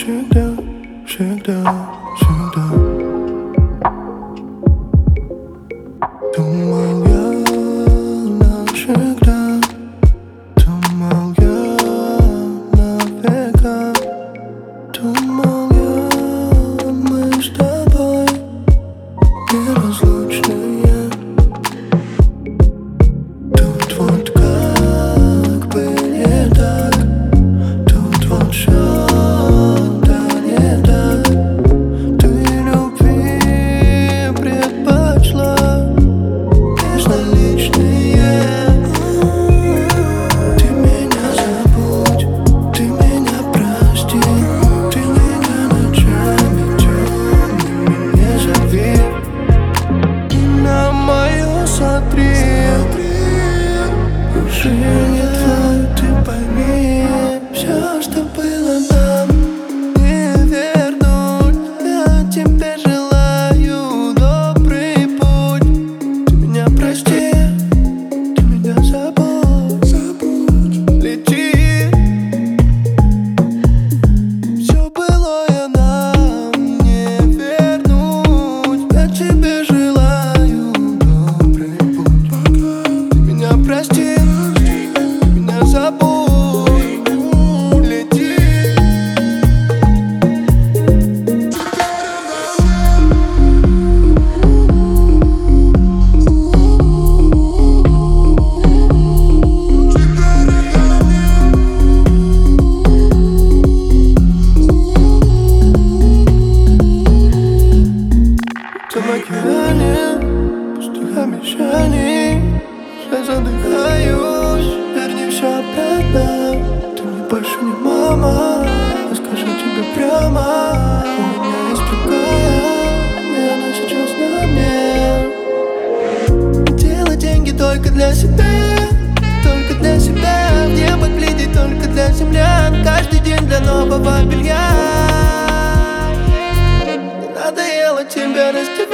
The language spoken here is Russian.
всегда, всегда, всегда. Думал я навсегда, думал я навека, думал я, мы с тобой неразлучные. Тут вот как бы не так, тут вот всё да не так. Ты любви предпочла безналичные. Ты меня забудь, ты меня прости, ты меня ночами темными не зови. Имя мое сотри, уже не твой, ты пойми. Все, что было нам, не вернуть. Я тебе желаю добрый путь. Ты меня прости, ты меня забудь, лети. Все былое нам не вернуть. Я тебе желаю добрый путь. Ты меня прости, ты меня забудь, лети. В океане пустых обещаний я задыхаюсь, верни все обратно. Ты мне больше не мама, я скажу тебе прямо. У меня есть другая, и она сейчас на мне. Делай деньги только для себя, только для себя. В небо глядеть только для землян, каждый день для нового белья. Не надоело тебя раздевать.